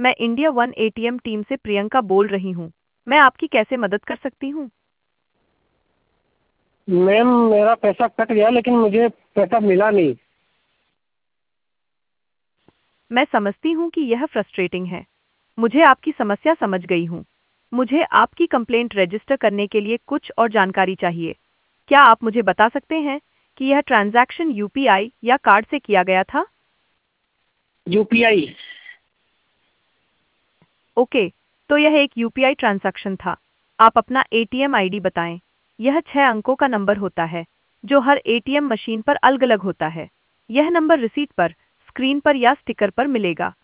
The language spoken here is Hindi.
मैं इंडिया वन एटीएम टीम से प्रियंका बोल रही हूँ। मैं आपकी कैसे मदद कर सकती हूँ? मैम मेरा पैसा कट गया लेकिन मुझे पैसा मिला नहीं। मैं समझती हूँ कि यह फ्रस्ट्रेटिंग है। मुझे आपकी समस्या समझ गई हूँ। मुझे आपकी कंप्लेंट रजिस्टर करने के लिए कुछ और जानकारी चाहिए। क्या आप मुझे बता सकते हैं कि यह ट्रांजैक्शन यूपीआई या कार्ड से किया गया था? यूपीआई। ओके, तो यह एक यूपीआई ट्रांजैक्शन था। आप अपना एटीएम आईडी बताएं। यह 6 अंकों का नंबर होता है, जो हर एटीएम मशीन पर अलग-अलग होता है। यह नंबर रिसीट पर, स्क्रीन पर या स्टिकर पर मिलेगा।